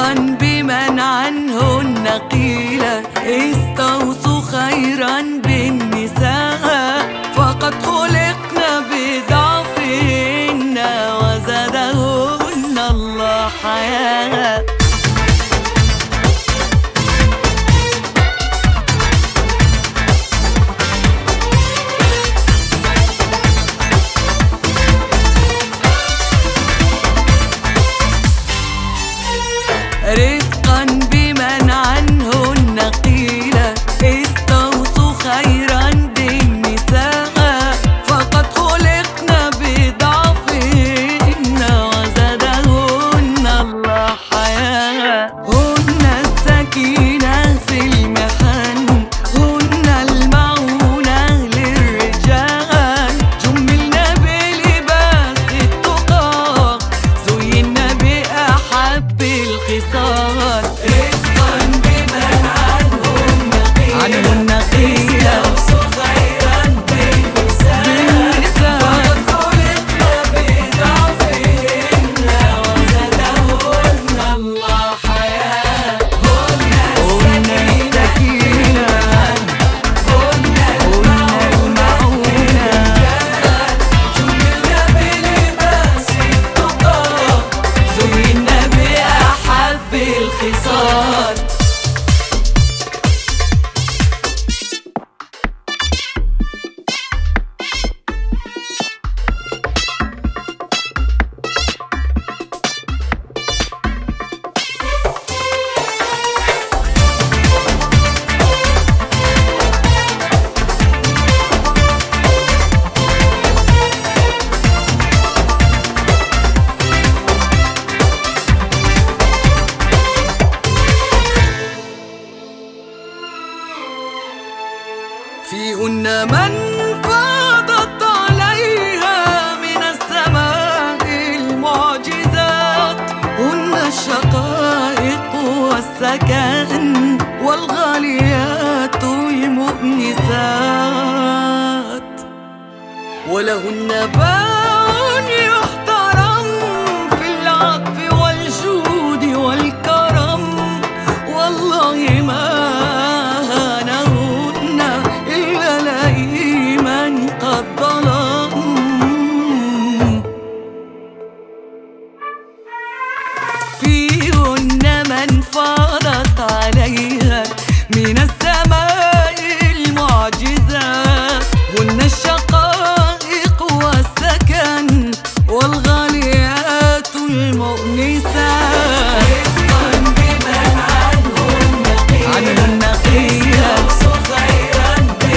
رفقا بمن عنهن قيل استوصوا خيرا بالنساء فقد خلقن بضعفهن وزادهن الله حياء. رفقا بمن عنهن قيل استوصوا خيرا بالنساء فقد خلقن بضعفهن وزادهن الله حياء. هن السكينة في المحن هن المعونة للرجال جملن بلباس التقى زين بأحب الخصال. رفقا بمن عنهن قيل استوصوا خيرا بالنساء فقد خلقن بضعفهن وزادهن الله حياء. هن السكينة هن المعونة جملن بلباس التقى زين بأحب الخصال. فيهن من فاضت عليها من السماء المعجزات هن الشقائق والسكن والغاليات المؤنسات ولهن باع يحترم في العطف والجود والكرم والله ما قد ظلم. فيهن من فاضت عليها من السماء المعجزات هن الشقائق والسكن والغاليات المؤنسات. رفقا بمن عنهن قيل استوصوا خيرا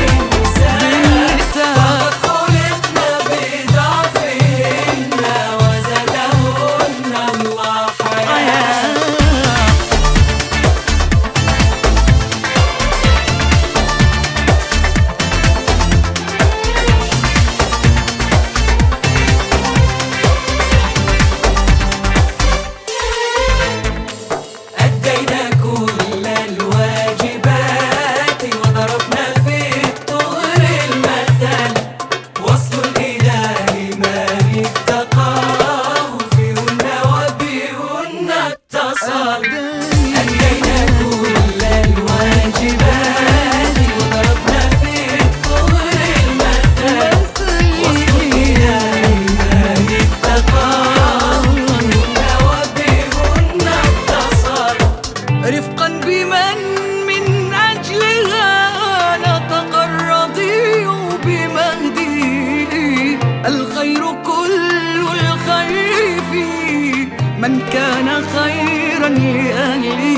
رفقا بمن من أجلها نطق الرضيع بمهده الخير كل الخير في من كان خيرا لأهله